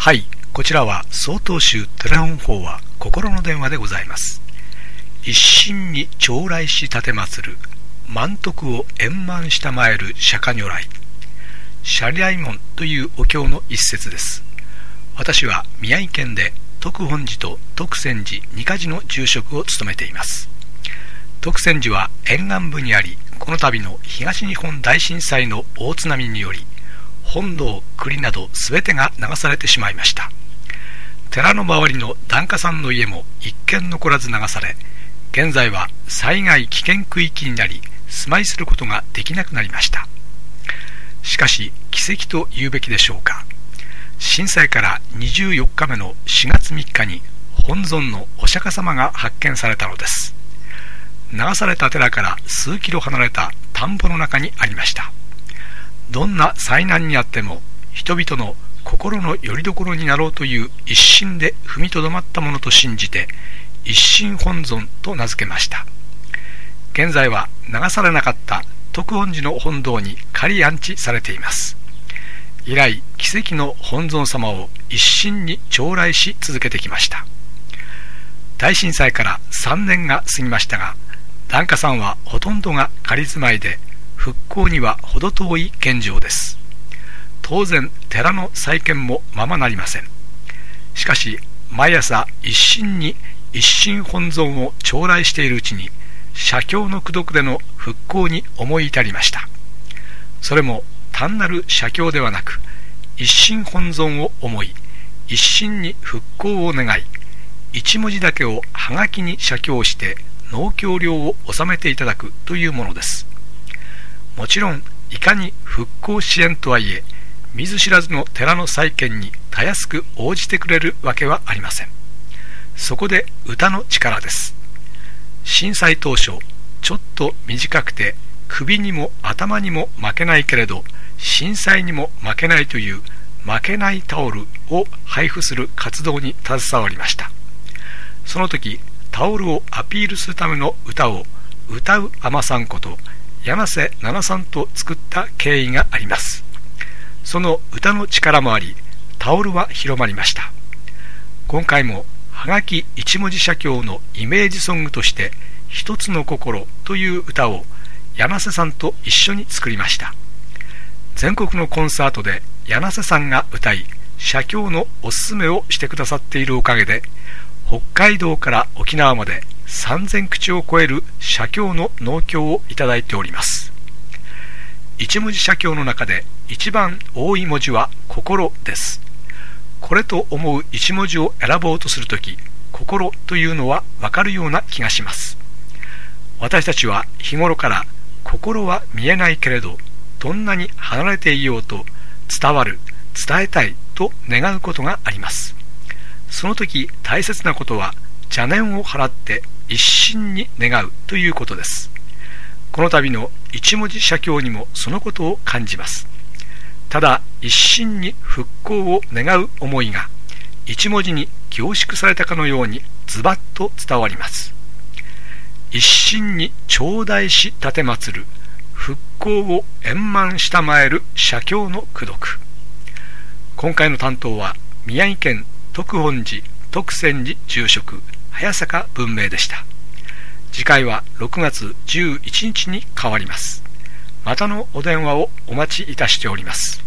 はい、こちらは曹洞宗テレフォン法話心の電話でございます。一心に頂来し立て祀る満徳を円満したまえる釈迦如来、釈来門というお経の一節です。私は宮城県で徳本寺と徳泉寺二か寺の住職を務めています。徳泉寺は沿岸部にあり、この度の東日本大震災の大津波により本堂、栗などすべてが流されてしまいました。寺の周りの檀家さんの家も一軒残らず流され、現在は災害危険区域になり住まいすることができなくなりました。しかし奇跡と言うべきでしょうか。震災から24日目の4月3日に本尊のお釈迦様が発見されたのです。流された寺から数キロ離れた田んぼの中にありました。どんな災難にあっても人々の心の拠り所になろうという一心で踏みとどまったものと信じて一心本尊と名付けました。現在は流されなかった徳本寺の本堂に仮安置されています。以来奇跡の本尊様を一心に頂来し続けてきました。大震災から3年が過ぎましたが、檀家さんはほとんどが仮住まいで復興には程遠い現状です。当然寺の再建もままなりません。しかし毎朝一心に一心本尊を頂来しているうちに写経の功徳での復興に思い至りました。それも単なる写経ではなく、一心本尊を思い一心に復興を願い、一文字だけをはがきに写経して納経料を納めていただくというものです。もちろんいかに復興支援とはいえ、見ず知らずの寺の再建にたやすく応じてくれるわけはありません。そこで歌の力です。震災当初、ちょっと短くて首にも頭にも負けないけれど震災にも負けないという負けないタオルを配布する活動に携わりました。その時タオルをアピールするための歌を歌う海女さんこと柳瀬奈々さんと作った経緯があります。その歌の力もあり、タオルは広まりました。今回もはがき一文字写経のイメージソングとして一つの心という歌を柳瀬さんと一緒に作りました。全国のコンサートで柳瀬さんが歌い、写経のおすすめをしてくださっているおかげで、北海道から沖縄まで3000口を超える写経の納経をいただいております。一文字写経の中で一番多い文字は心です。これと思う一文字を選ぼうとするとき、心というのはわかるような気がします。私たちは日頃から心は見えないけれどどんなに離れていようと伝わる、伝えたいと願うことがあります。その時大切なことは邪念を払って一心に願うということです。この度の一文字写経にもそのことを感じます。ただ一心に復興を願う思いが一文字に凝縮されたかのようにズバッと伝わります。一心に頂戴し立て祀る復興を円満したまえる写経の功徳。今回の担当は宮城県徳本寺徳泉寺住職早坂文明でした。次回は6月11日に変わります。またのお電話をお待ちいたしております。